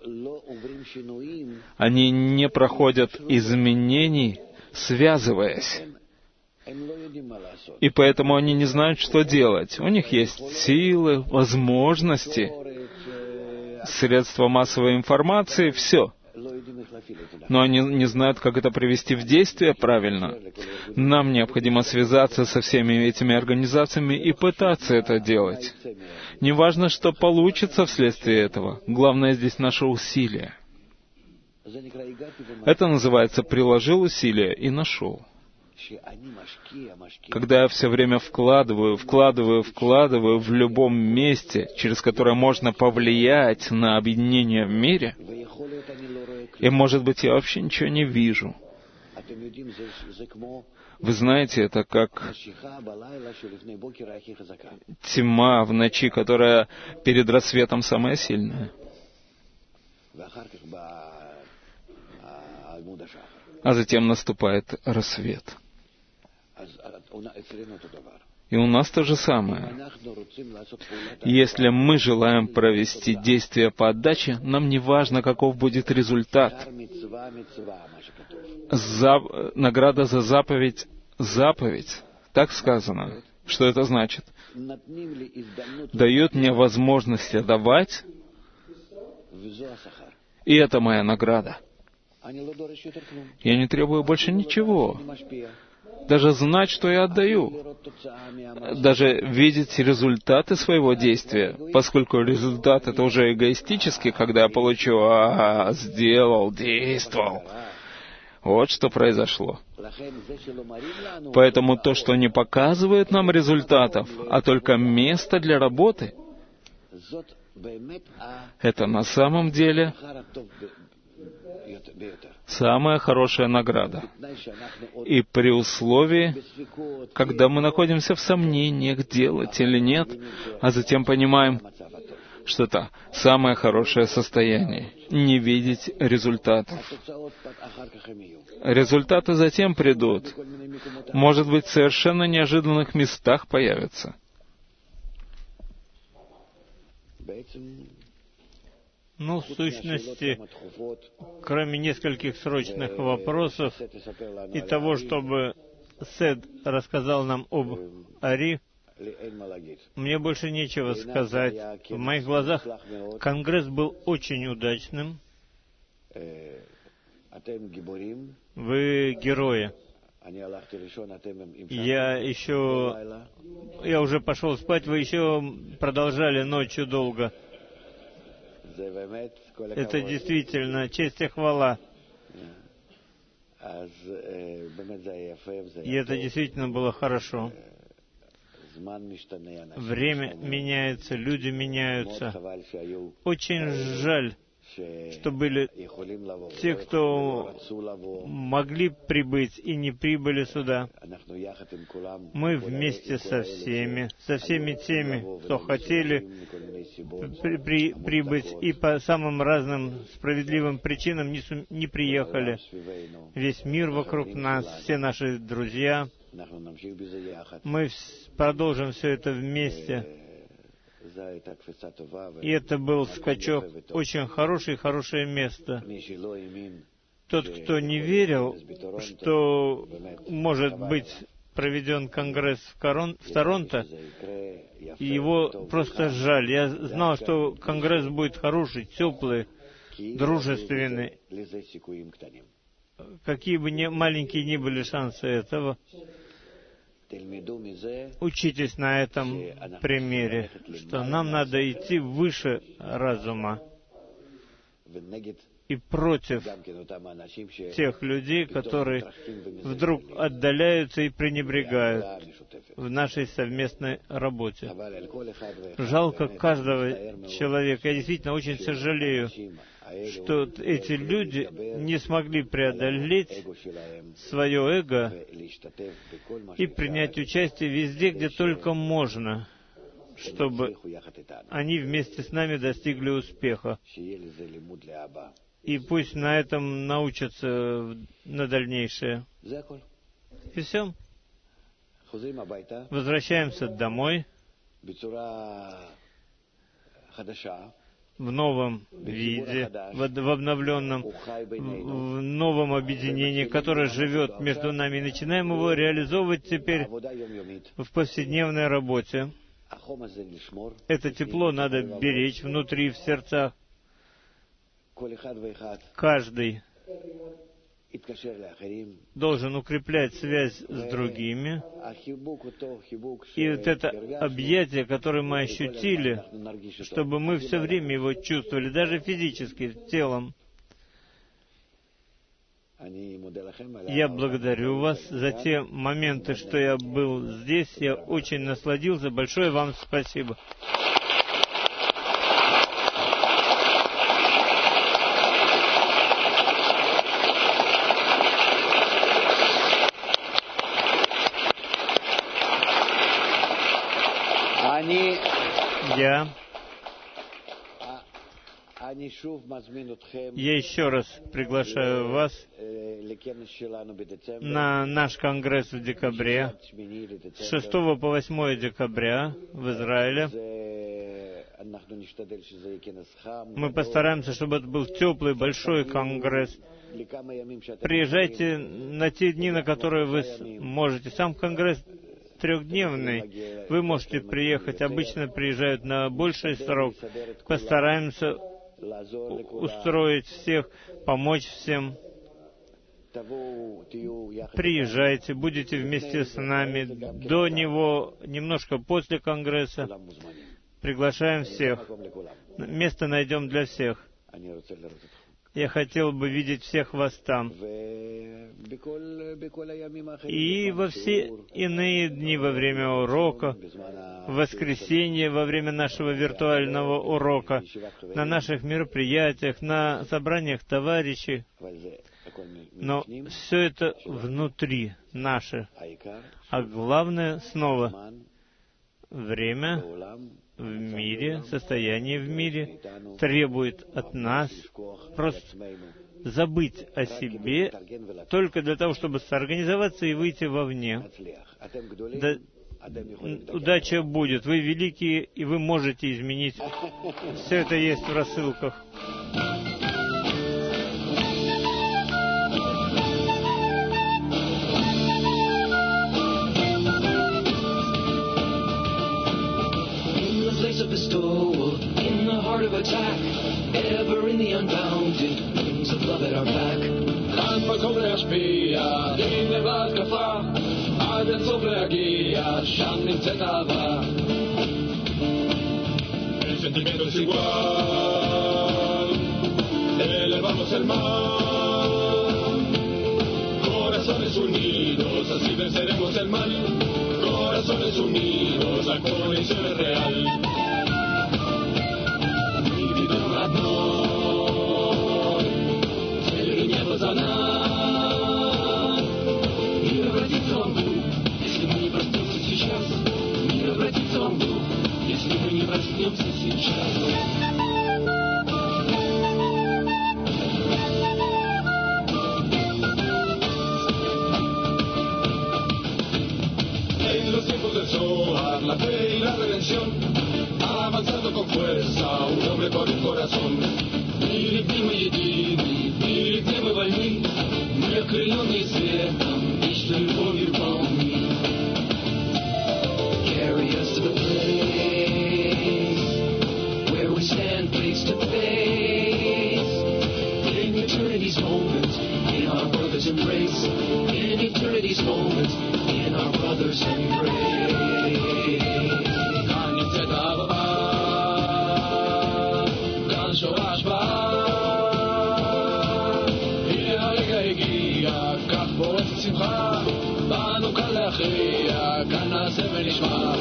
они не проходят изменений, связываясь. И поэтому они не знают, что делать. У них есть силы, возможности, средства массовой информации, все. Но они не знают, как это привести в действие правильно. Нам необходимо связаться со всеми этими организациями и пытаться это делать. Неважно, что получится вследствие этого. Главное здесь наше усилие. Это называется «приложил усилия и нашел». Когда я все время вкладываю, вкладываю, вкладываю в любом месте, через которое можно повлиять на объединение в мире, и, может быть, я вообще ничего не вижу. Вы знаете, это как тьма в ночи, которая перед рассветом самая сильная. А затем наступает рассвет. И у нас то же самое. Если мы желаем провести действия по отдаче, нам не важно, каков будет результат. За... Награда за заповедь — заповедь. Так сказано. Что это значит? Дает мне возможность давать, и это моя награда. Я не требую больше ничего. Даже знать, что я отдаю. Даже видеть результаты своего действия, поскольку результат — это уже эгоистически, когда я получу «а, сделал, действовал». Вот что произошло. Поэтому то, что не показывает нам результатов, а только место для работы, это на самом деле самая хорошая награда. И при условии, когда мы находимся в сомнениях, делать или нет, а затем понимаем, что это самое хорошее состояние — не видеть результатов. Результаты затем придут. Может быть, в совершенно неожиданных местах появятся. Ну, в сущности, кроме нескольких срочных вопросов и того, чтобы Сед рассказал нам об Ари, мне больше нечего сказать. В моих глазах Конгресс был очень удачным. Вы герои. Я еще... Я уже пошел спать, вы еще продолжали ночью долго. Это действительно честь и хвала. И это действительно было хорошо. Время меняется, люди меняются. Очень жаль, что были те, кто могли прибыть и не прибыли сюда. Мы вместе со всеми, со всеми теми, кто хотели при, при, прибыть и по самым разным справедливым причинам не, сум, не приехали. Весь мир вокруг нас, все наши друзья. Мы продолжим все это вместе. И это был скачок, очень хороший, хорошее место. Тот, кто не верил, что может быть проведен конгресс в, Корон, в Торонто, его просто жаль. Я знал, что конгресс будет хороший, теплый, дружественный. Какие бы ни, маленькие ни были шансы этого, учитесь на этом примере, что нам надо идти выше разума и против тех людей, которые вдруг отдаляются и пренебрегают в нашей совместной работе. Жалко каждого человека. Я действительно очень сожалею, что эти люди не смогли преодолеть свое эго и принять участие везде, где только можно, чтобы они вместе с нами достигли успеха. И пусть на этом научатся на дальнейшее. И все. Возвращаемся домой в новом виде, в, в обновленном, в, в новом объединении, которое живет между нами. И начинаем его реализовывать теперь в повседневной работе. Это тепло надо беречь внутри, в сердцах. Каждый должен укреплять связь с другими. И вот это объятие, которое мы ощутили, чтобы мы все время его чувствовали, даже физически, телом. Я благодарю вас за те моменты, что я был здесь. Я очень насладился. Большое вам спасибо. Я, я еще раз приглашаю вас на наш конгресс в декабре, с шестого по восьмое декабря в Израиле. Мы постараемся, чтобы это был теплый, большой конгресс. Приезжайте на те дни, на которые вы можете. Сам конгресс трехдневный. Вы можете приехать. Обычно приезжают на больший срок. Постараемся устроить всех, помочь всем. Приезжайте, будете вместе с нами. До него, немножко после конгресса. Приглашаем всех. Место найдем для всех. Я хотел бы видеть всех вас там. И во все иные дни во время урока, в воскресенье во время нашего виртуального урока, на наших мероприятиях, на собраниях товарищей. Но все это внутри наше. А главное, снова, время в мире, состояние в мире требует от нас просто забыть о себе только для того, чтобы соорганизоваться и выйти вовне. Да, удача будет. Вы великие, и вы можете изменить. Все это есть в рассылках. In the heart of attack, ever in the unbounded wings of love at our back. כאן מקום להשפיע, הנה בהתקפה, עד אין סוף להגיע, שם נמצאת אהבה. El sentimiento es igual. mal. Corazones unidos, así venceremos el mal. Corazones unidos, la conexión es real. Мы ведем одной целью небо за нас. Мир обратится в глубь, если мы не проснемся сейчас. Мир обратится в глубь, если мы не проснемся сейчас. La fe y la redención, avanzando con fuerza, un hombre por un corazón. Нелюбимы едины, нелюбимы вольны, мы окрыленные светом, вечной любовью полны. Carry us to the place where we stand face to face. In eternity's moment, in our brother's embrace. In eternity's moment, in our brother's embrace. שמחה, באנו כאן להכריע, כאן נעשה ונשמע.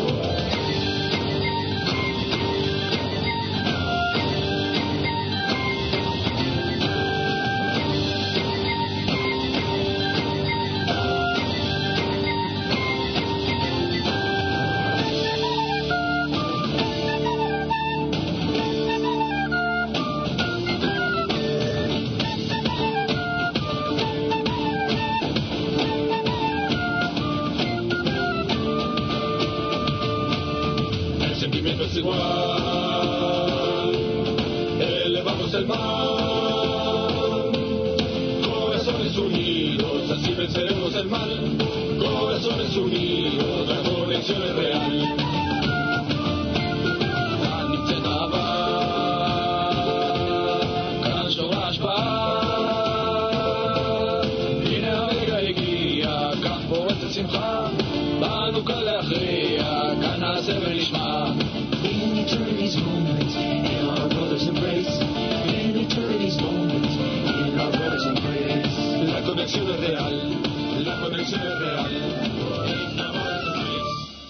Igual, elevamos el mar, corazones unidos, así venceremos el mal, corazones unidos, la conexión es real. כאן נמצאת אהבה, כאן שורש בה, הנה הרגע הגיע, כך פורצת שמחה, באנו כאן להכריע, כאן נעשה ונשמע. Eternity's moment in our brother's embrace. In eternity's moment in our brother's embrace. La conexión es real. La conexión es real. In our brother's embrace.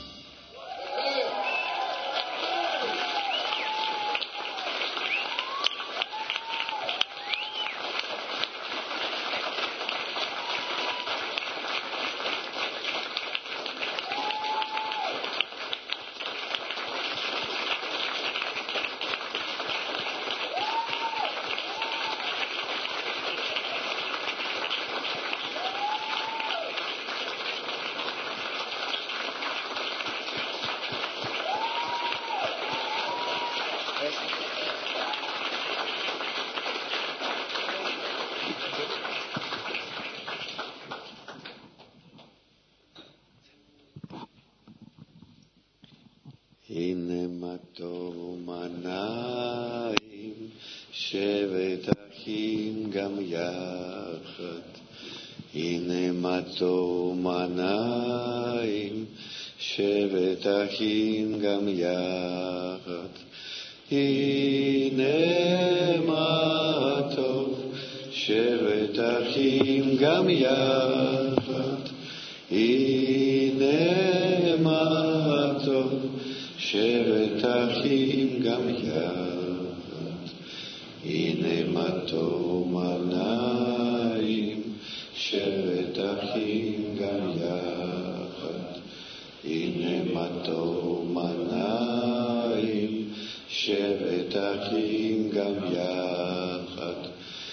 הנה מה טוב עיניים, שבט אחים גם יחד. הנה מה טוב עיניים, שבט אחים גם יחד. הנה מה טוב, שבט אחים גם יחד. הנה מה טוב, שבט אחים גם יחד. הנה מה טוב עיניים, שבט אחים גם יחד. הנה מה טוב עיניים, שבט אחים גם יחד.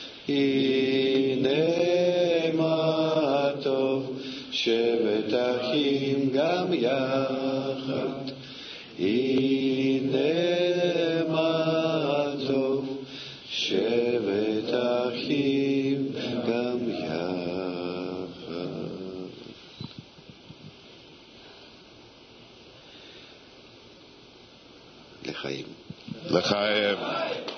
הנה מה טוב, שבט אחים גם יחד. הנה מה טוב, שבט אחים גם יחד. לחיים. לחיים.